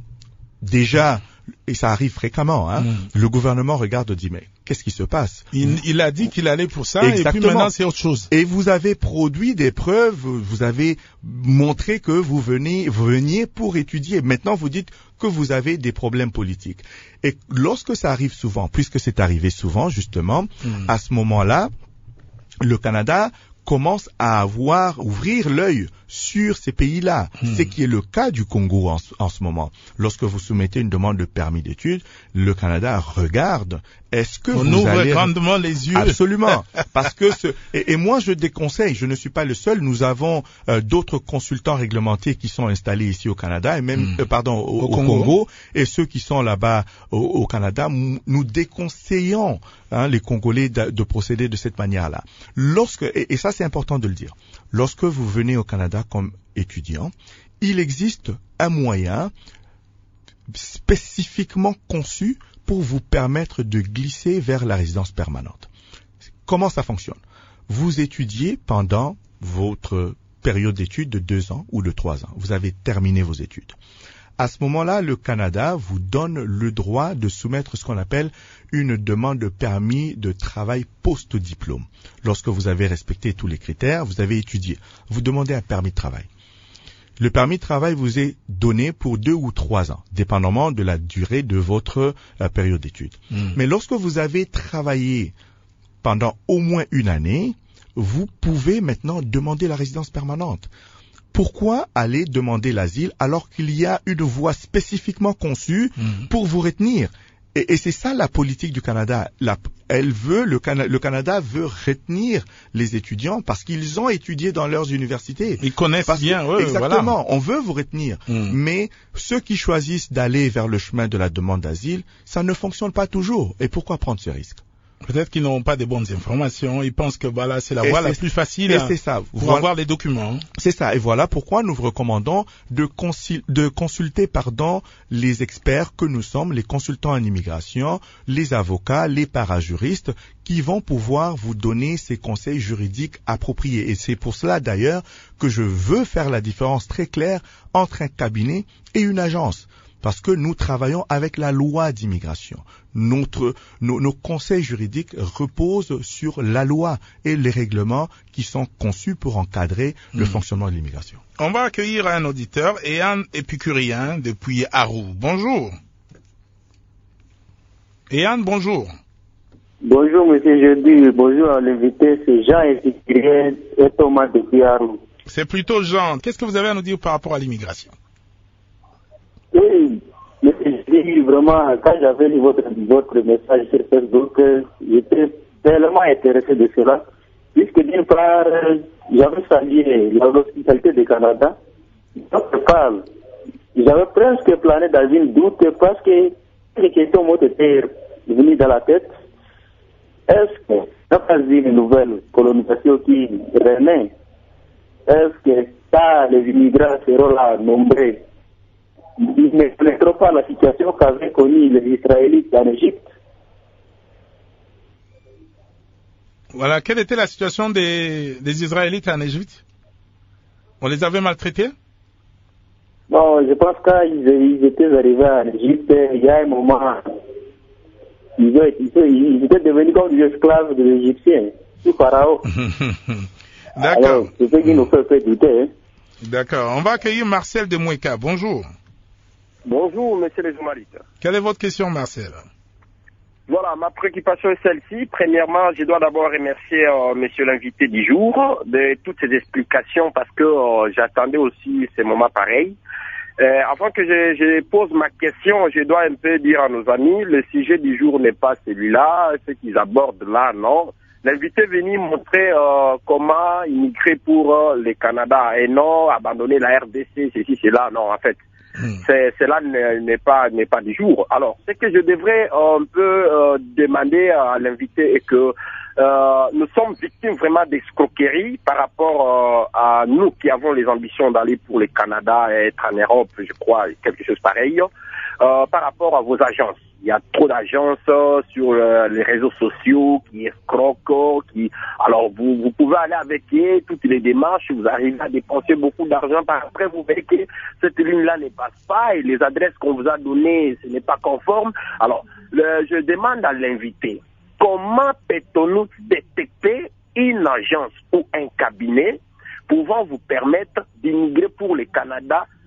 déjà, et ça arrive fréquemment, le gouvernement regarde et dit, mais qu'est-ce qui se passe? Il a dit qu'il allait pour ça. Exactement. Et puis maintenant c'est autre chose. Et vous avez produit des preuves, vous avez montré que vous veniez pour étudier. Maintenant vous dites que vous avez des problèmes politiques. Et lorsque ça arrive souvent, puisque c'est arrivé souvent justement, à ce moment-là, le Canada commencent à ouvrir l'œil sur ces pays-là. Ce qui est le cas du Congo en ce moment. Lorsque vous soumettez une demande de permis d'études, le Canada regarde. Est-ce que on vous ouvre allez... grandement les yeux. Absolument. Parce que et moi je déconseille, je ne suis pas le seul. Nous avons d'autres consultants réglementés qui sont installés ici au Canada et même au Congo. Et ceux qui sont là-bas au Canada, nous déconseillons les Congolais de procéder de cette manière-là. Et ça c'est important de le dire. Lorsque vous venez au Canada comme étudiant, il existe un moyen spécifiquement conçu pour vous permettre de glisser vers la résidence permanente. Comment ça fonctionne? Vous étudiez pendant votre période d'études de 2 ans ou de 3 ans. Vous avez terminé vos études. À ce moment-là, le Canada vous donne le droit de soumettre ce qu'on appelle une demande de permis de travail post-diplôme. Lorsque vous avez respecté tous les critères, vous avez étudié. Vous demandez un permis de travail. Le permis de travail vous est donné pour 2 ou 3 ans, dépendamment de la durée de votre période d'études. Mais lorsque vous avez travaillé pendant au moins 1 année, vous pouvez maintenant demander la résidence permanente. Pourquoi aller demander l'asile alors qu'il y a une voie spécifiquement conçue pour vous retenir? Et c'est ça la politique du Canada. Le Canada veut retenir les étudiants parce qu'ils ont étudié dans leurs universités. Ils connaissent bien. Exactement. Voilà. On veut vous retenir. Mais ceux qui choisissent d'aller vers le chemin de la demande d'asile, ça ne fonctionne pas toujours. Et pourquoi prendre ce risque? Peut-être qu'ils n'ont pas de bonnes informations. Ils pensent que voilà, c'est la voie la plus facile pour avoir les documents. C'est ça. Et voilà pourquoi nous vous recommandons de consulter les experts que nous sommes, les consultants en immigration, les avocats, les parajuristes, qui vont pouvoir vous donner ces conseils juridiques appropriés. Et c'est pour cela d'ailleurs que je veux faire la différence très claire entre un cabinet et une agence. Parce que nous travaillons avec la loi d'immigration. Nos conseils juridiques reposent sur la loi et les règlements qui sont conçus pour encadrer le fonctionnement de l'immigration. On va accueillir un auditeur et un épicurien depuis Arou. Bonjour. Eyan, bonjour. Bonjour, monsieur Jeudi. Bonjour à l'invité. C'est Jean épicurien et Thomas depuis Arou. C'est plutôt Jean. Qu'est-ce que vous avez à nous dire par rapport à l'immigration? Oui, mais vraiment, quand j'avais lu votre message sur Facebook, j'étais tellement intéressé de cela, puisque d'une part, j'avais salué l'hospitalité du Canada. D'autre part, j'avais presque plané dans une doute parce que les questions m'ont été venues dans la tête. Est-ce que, dans une nouvelle colonisation qui renaît, est-ce que ça, les immigrants seront là nombreux? Il ne connaîtront pas la situation qu'avaient connue les Israélites en Égypte. Voilà, quelle était la situation des Israélites en Égypte? On les avait maltraités? Non, je pense qu'ils étaient arrivés en Égypte, il y a un moment, ils étaient devenus comme des esclaves des Égyptiens, sous Pharaon. D'accord. Alors, c'est ce qui nous fait douter. Hein. D'accord. On va accueillir Marcel de Moueka. Bonjour. Bonjour, monsieur les journalistes. Quelle est votre question, Marcel? Voilà, ma préoccupation est celle-ci. Premièrement, je dois d'abord remercier monsieur l'invité du jour de toutes ces explications parce que j'attendais aussi ces moments pareils. Avant que je pose ma question, je dois un peu dire à nos amis, le sujet du jour n'est pas celui-là, ce qu'ils abordent là, non. L'invité est venu montrer comment immigrer pour le Canada et non abandonner la RDC, ceci, cela, non, en fait. Cela n'est pas du jour. Alors, ce que je devrais un peu demander à l'invité est que nous sommes victimes vraiment d'escroquerie par rapport à nous qui avons les ambitions d'aller pour le Canada et être en Europe, je crois, quelque chose pareil, par rapport à vos agences. Il y a trop d'agences sur les réseaux sociaux qui escroquent, alors vous pouvez aller avec eux, toutes les démarches, vous arrivez à dépenser beaucoup d'argent, après vous verrez que cette ligne-là ne passe pas et les adresses qu'on vous a données, ce n'est pas conforme. Alors, je demande à l'invité, comment peut-on détecter une agence ou un cabinet pouvant vous permettre d'immigrer pour le Canada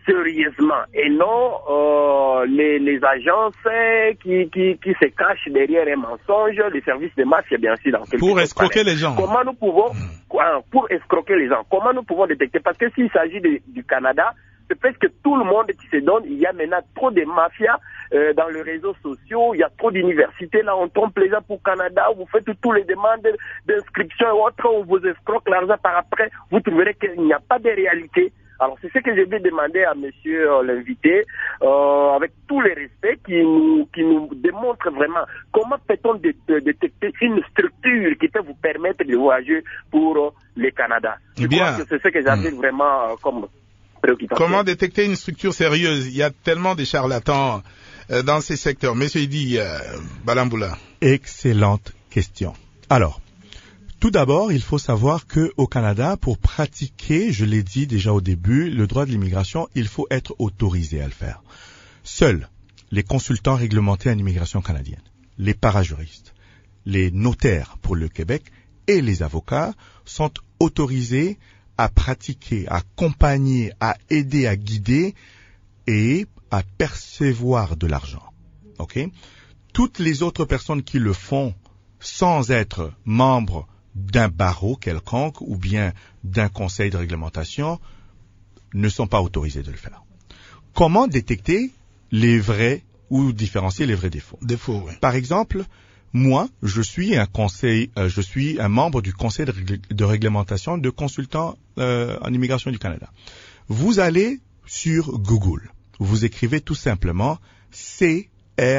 sérieusement et non les agences qui se cachent derrière un mensonge, les services de masse, bien sûr, dans quelque pour escroquer les gens. Comment nous pouvons, pour escroquer les gens, comment nous pouvons détecter? Parce que s'il s'agit du Canada, c'est presque tout le monde qui se donne. Il y a maintenant trop de mafias dans les réseaux sociaux, il y a trop d'universités, là on trompe les gens pour Canada, vous faites toutes les demandes d'inscription et autres, on vous escroque l'argent par après, vous trouverez qu'il n'y a pas de réalité. Alors c'est ce que je vais demander à monsieur l'invité, avec tout le respect, qui nous démontre vraiment comment peut-on détecter une structure qui peut vous permettre de voyager pour le Canada. Je crois que c'est ce que j'appelle vraiment comme préoccupation. Comment détecter une structure sérieuse? Il y a tellement de charlatans dans ces secteurs. Monsieur Edi Balamboula. Excellente question. Alors, tout d'abord, il faut savoir que au Canada, pour pratiquer, je l'ai dit déjà au début, le droit de l'immigration, il faut être autorisé à le faire. Seuls les consultants réglementés en immigration canadienne, les parajuristes, les notaires pour le Québec et les avocats sont autorisés à pratiquer, à accompagner, à aider, à guider et à percevoir de l'argent. Ok? Toutes les autres personnes qui le font sans être membres d'un barreau quelconque ou bien d'un conseil de réglementation ne sont pas autorisés de le faire. Comment détecter les vrais ou différencier les vrais défauts? Oui. Par exemple, moi, je suis un membre du conseil de réglementation de consultants en immigration du Canada. Vous allez sur Google, vous écrivez tout simplement CRCIC.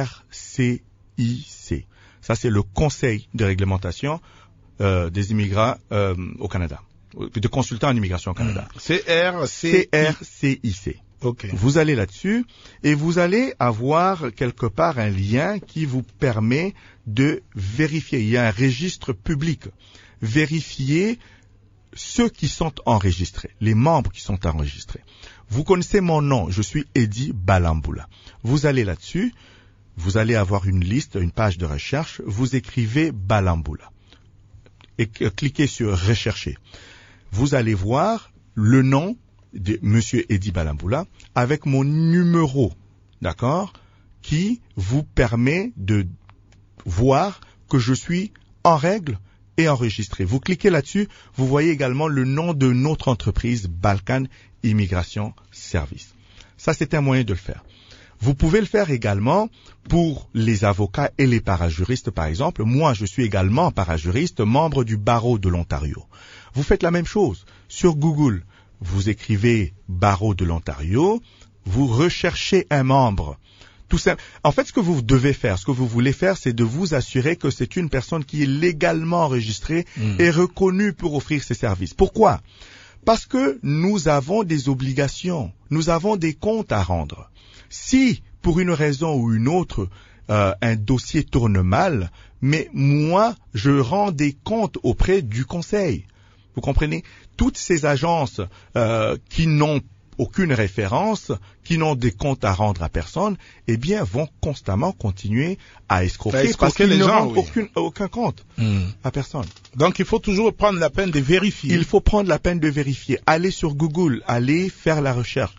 Ça, c'est le conseil de réglementation des immigrants au Canada, de consultants en immigration au Canada. CRCIC. Okay. Vous allez là-dessus et vous allez avoir quelque part un lien qui vous permet de vérifier. Il y a un registre public. Vérifier ceux qui sont enregistrés, les membres qui sont enregistrés. Vous connaissez mon nom, je suis Edi Balamboula. Vous allez là-dessus, vous allez avoir une liste, une page de recherche, vous écrivez Balamboula et cliquez sur rechercher. Vous allez voir le nom de monsieur Edi Balamboula avec mon numéro, d'accord, qui vous permet de voir que je suis en règle et enregistré. Vous cliquez là-dessus, vous voyez également le nom de notre entreprise Balkan Immigration Service. Ça, c'est un moyen de le faire. Vous pouvez le faire également pour les avocats et les parajuristes, par exemple. Moi, je suis également parajuriste, membre du barreau de l'Ontario. Vous faites la même chose. Sur Google, vous écrivez barreau de l'Ontario, vous recherchez un membre. Tout simple. En fait, ce que vous devez faire, ce que vous voulez faire, c'est de vous assurer que c'est une personne qui est légalement enregistrée et reconnue pour offrir ses services. Pourquoi? Parce que nous avons des obligations, nous avons des comptes à rendre. Si, pour une raison ou une autre, un dossier tourne mal, mais moi, je rends des comptes auprès du conseil. Vous comprenez? Toutes ces agences qui n'ont aucune référence, qui n'ont des comptes à rendre à personne, eh bien, vont constamment continuer à escroquer parce qu'ils ne rendent aucun compte à personne. Donc, il faut toujours prendre la peine de vérifier. Il faut prendre la peine de vérifier. Allez sur Google, allez faire la recherche.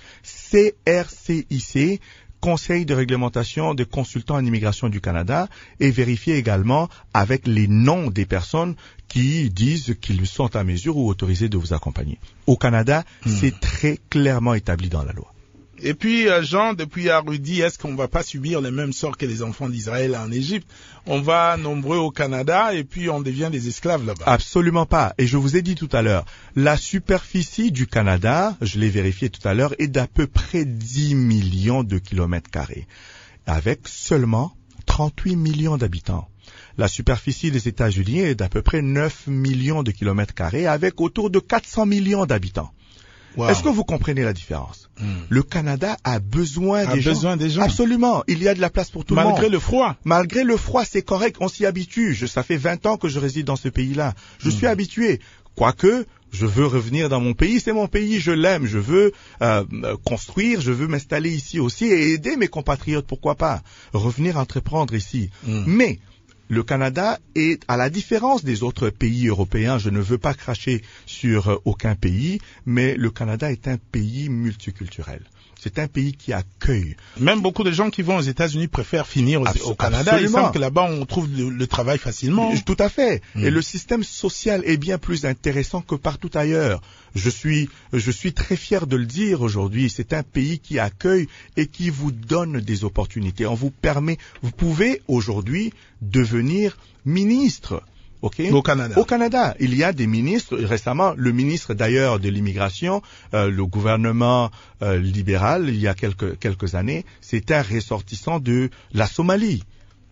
CRCIC, Conseil de réglementation des consultants en immigration du Canada, et vérifier également avec les noms des personnes qui disent qu'ils sont à mesure ou autorisés de vous accompagner. Au Canada, c'est très clairement établi dans la loi. Et puis, Jean, depuis Arudi, est-ce qu'on va pas subir les mêmes sorts que les enfants d'Israël en Égypte? On va nombreux au Canada et puis on devient des esclaves là-bas. Absolument pas. Et je vous ai dit tout à l'heure, la superficie du Canada, je l'ai vérifié tout à l'heure, est d'à peu près 10 millions de kilomètres carrés, avec seulement 38 millions d'habitants. La superficie des États-Unis est d'à peu près 9 millions de kilomètres carrés, avec autour de 400 millions d'habitants. Wow. Est-ce que vous comprenez la différence? Le Canada a besoin des gens. Absolument. Il y a de la place pour tout le monde. Malgré le froid. Malgré le froid, c'est correct. On s'y habitue. Ça fait 20 ans que je réside dans ce pays-là. Je suis habitué. Quoique, je veux revenir dans mon pays. C'est mon pays, je l'aime. Je veux construire, je veux m'installer ici aussi et aider mes compatriotes. Pourquoi pas? Revenir entreprendre ici. Mais le Canada est, à la différence des autres pays européens, je ne veux pas cracher sur aucun pays, mais le Canada est un pays multiculturel. C'est un pays qui accueille. Même beaucoup de gens qui vont aux États-Unis préfèrent finir au Canada. Absolument. Il semble que là-bas, on trouve le travail facilement. Tout à fait. Et le système social est bien plus intéressant que partout ailleurs. Je suis très fier de le dire aujourd'hui. C'est un pays qui accueille et qui vous donne des opportunités. Vous pouvez aujourd'hui devenir ministre. Okay. Au Canada. Au Canada, il y a des ministres. Récemment, le ministre d'ailleurs de l'immigration, le gouvernement libéral, il y a quelques années, c'était un ressortissant de la Somalie.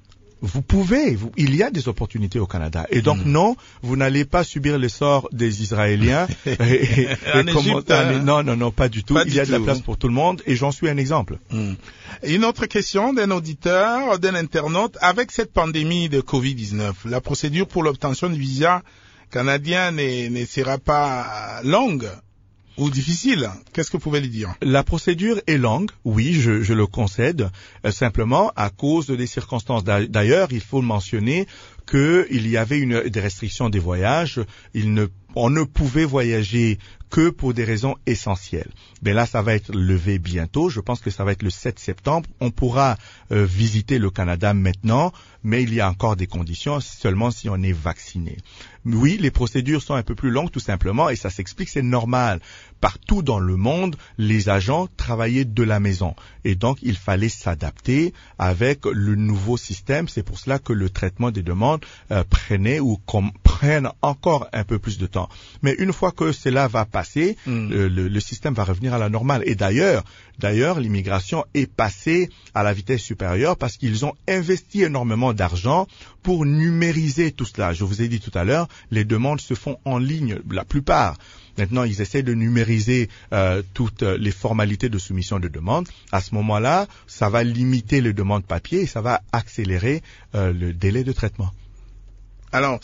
Il y a des opportunités au Canada. Et donc non, vous n'allez pas subir le sort des Israéliens. Non, pas du tout. Il y a de la place pour tout le monde et j'en suis un exemple. Une autre question d'un auditeur, d'un internaute. Avec cette pandémie de Covid-19, la procédure pour l'obtention du visa canadien ne sera pas longue ou difficile? Qu'est-ce que vous pouvez lui dire? La procédure est longue, oui, je le concède, simplement à cause des circonstances. D'ailleurs, il faut mentionner qu'il y avait des restrictions des voyages. On ne pouvait voyager que pour des raisons essentielles. Mais là, ça va être levé bientôt. Je pense que ça va être le 7 septembre. On pourra visiter le Canada maintenant, mais il y a encore des conditions seulement si on est vacciné. Oui, les procédures sont un peu plus longues tout simplement et ça s'explique, c'est normal. Partout dans le monde, les agents travaillaient de la maison et donc il fallait s'adapter avec le nouveau système. C'est pour cela que le traitement des demandes prennent encore un peu plus de temps. Mais une fois que cela va passer, le système va revenir à la normale. Et d'ailleurs, l'immigration est passée à la vitesse supérieure parce qu'ils ont investi énormément d'argent pour numériser tout cela. Je vous ai dit tout à l'heure, les demandes se font en ligne, la plupart. Maintenant, ils essaient de numériser toutes les formalités de soumission de demande. À ce moment-là, ça va limiter les demandes papier et ça va accélérer le délai de traitement. Alors,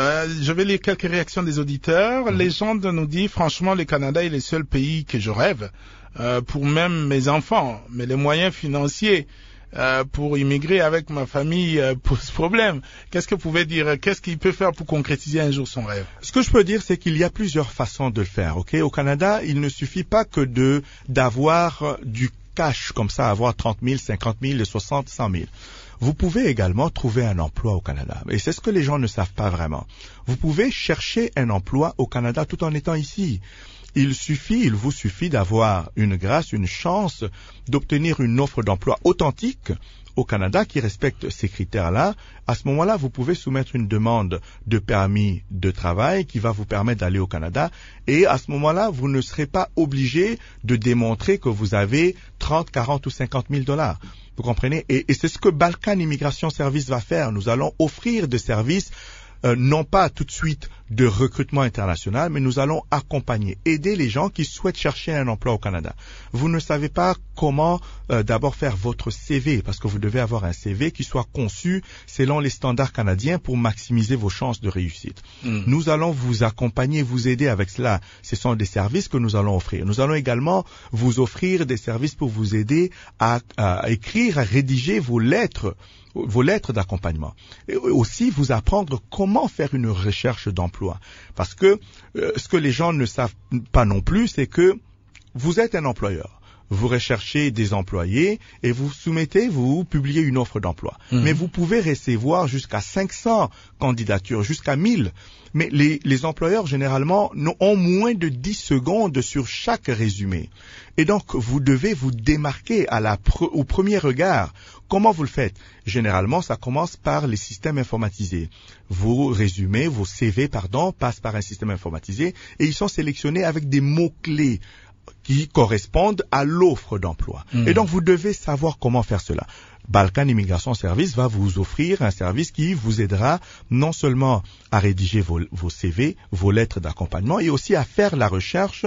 je vais lire quelques réactions des auditeurs. Légende nous dit, franchement, le Canada est le seul pays que je rêve pour même mes enfants. Mais les moyens financiers pour immigrer avec ma famille pose problème. Qu'est-ce que vous pouvez dire? Qu'est-ce qu'il peut faire pour concrétiser un jour son rêve? Ce que je peux dire, c'est qu'il y a plusieurs façons de le faire. Okay? Au Canada, il ne suffit pas que d'avoir du cash comme ça, avoir 30 000, 50 000, 60, 100 000. Vous pouvez également trouver un emploi au Canada. Et c'est ce que les gens ne savent pas vraiment. Vous pouvez chercher un emploi au Canada tout en étant ici. Il vous suffit d'avoir une grâce, une chance d'obtenir une offre d'emploi authentique au Canada qui respecte ces critères-là. À ce moment-là, vous pouvez soumettre une demande de permis de travail qui va vous permettre d'aller au Canada. Et à ce moment-là, vous ne serez pas obligé de démontrer que vous avez 30, 40 ou 50 000 $. Vous comprenez? Et c'est ce que Balkan Immigration Service va faire. Nous allons offrir des services non pas tout de suite de recrutement international, mais nous allons aider les gens qui souhaitent chercher un emploi au Canada. Vous ne savez pas comment d'abord faire votre CV, parce que vous devez avoir un CV qui soit conçu selon les standards canadiens pour maximiser vos chances de réussite. Nous allons vous accompagner, vous aider avec cela. Ce sont des services que nous allons offrir. Nous allons également vous offrir des services pour vous aider à écrire, à rédiger vos lettres d'accompagnement. Et aussi vous apprendre comment faire une recherche d'emploi. Parce que ce que les gens ne savent pas non plus, c'est que vous êtes un employeur. Vous recherchez des employés et vous publiez une offre d'emploi. Mais vous pouvez recevoir jusqu'à 500 candidatures, jusqu'à 1000. Mais les employeurs, généralement, ont moins de 10 secondes sur chaque résumé. Et donc, vous devez vous démarquer au premier regard. Comment vous le faites? Généralement, ça commence par les systèmes informatisés. Vos CV, passent par un système informatisé et ils sont sélectionnés avec des mots-clés qui correspondent à l'offre d'emploi. Et donc, vous devez savoir comment faire cela. Balkan Immigration Service va vous offrir un service qui vous aidera non seulement à rédiger vos CV, vos lettres d'accompagnement, et aussi à faire la recherche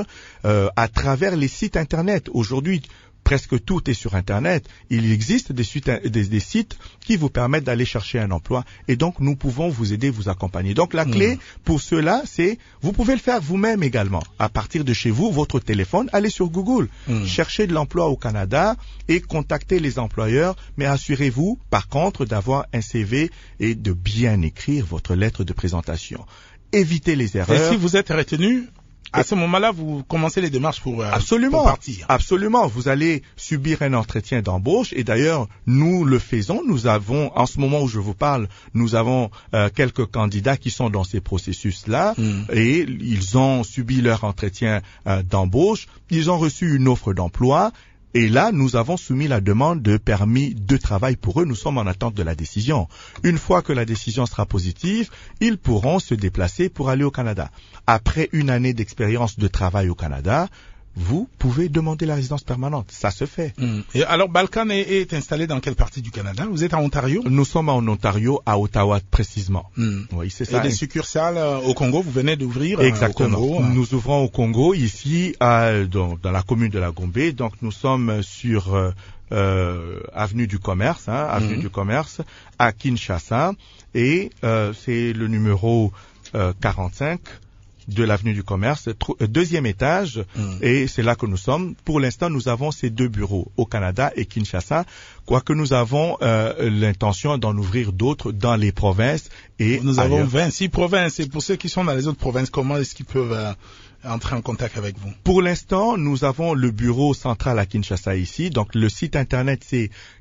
à travers les sites Internet. Aujourd'hui, presque tout est sur Internet. Il existe des sites qui vous permettent d'aller chercher un emploi et donc nous pouvons vous aider, vous accompagner. Donc la clé pour cela, c'est vous pouvez le faire vous-même également. À partir de chez vous, votre téléphone, allez sur Google, cherchez de l'emploi au Canada et contactez les employeurs, mais assurez-vous par contre d'avoir un CV et de bien écrire votre lettre de présentation. Évitez les erreurs. Et si vous êtes retenu? À ce moment-là, vous commencez les démarches pour partir. Absolument. Vous allez subir un entretien d'embauche et d'ailleurs, nous le faisons. Nous avons, en ce moment où je vous parle, nous avons quelques candidats qui sont dans ces processus-là et ils ont subi leur entretien d'embauche. Ils ont reçu une offre d'emploi. Et là, nous avons soumis la demande de permis de travail pour eux. Nous sommes en attente de la décision. Une fois que la décision sera positive, ils pourront se déplacer pour aller au Canada. Après une année d'expérience de travail au Canada, vous pouvez demander la résidence permanente. Ça se fait. Et alors, Balkan est installé dans quelle partie du Canada? Vous êtes en Ontario? Nous sommes en Ontario, à Ottawa précisément. Oui, c'est ça. Et des succursales au Congo, vous venez d'ouvrir? Exactement. Au Congo, Nous ouvrons au Congo, ici, dans la commune de la Gombe. Donc, nous sommes sur avenue du Commerce, avenue du Commerce, à Kinshasa. Et c'est le numéro 45. De l'avenue du Commerce, deuxième étage, et c'est là que nous sommes. Pour l'instant, nous avons ces 2 bureaux au Canada et Kinshasa, quoique nous avons l'intention d'en ouvrir d'autres dans les provinces et nous ailleurs. Avons 26 provinces, et pour ceux qui sont dans les autres provinces, comment est-ce qu'ils peuvent entrer en contact avec vous? Pour l'instant, nous avons le bureau central à Kinshasa ici, donc le site internet c'est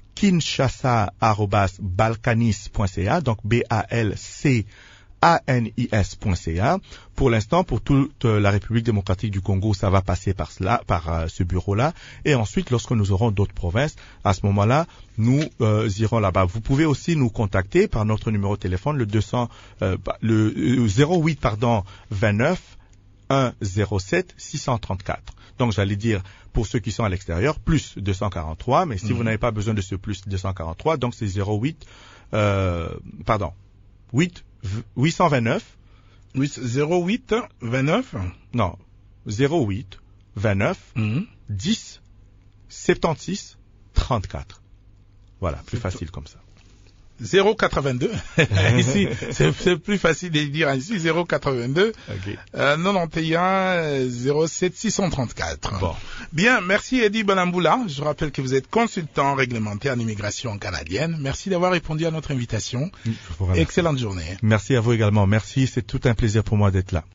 kinshasa@balkanis.ca, donc BALCANIS.ca. Pour l'instant, pour toute la République démocratique du Congo, ça va passer par ce bureau-là. Et ensuite, lorsque nous aurons d'autres provinces, à ce moment-là, nous irons là-bas. Vous pouvez aussi nous contacter par notre numéro de téléphone, le 08 29 107 634. Donc, j'allais dire, pour ceux qui sont à l'extérieur, plus 243, mais si vous n'avez pas besoin de ce plus 243, donc c'est 829 08 29 Non, 08 29 10 76 34. Voilà, plus facile comme ça. 082. Ici, c'est plus facile de dire ici, 082 91 07 634. Bon. Bien, merci Eddie Balamboula. Je rappelle que vous êtes consultant réglementaire en immigration canadienne. Merci d'avoir répondu à notre invitation. Excellente journée. Merci à vous également. Merci, c'est tout un plaisir pour moi d'être là.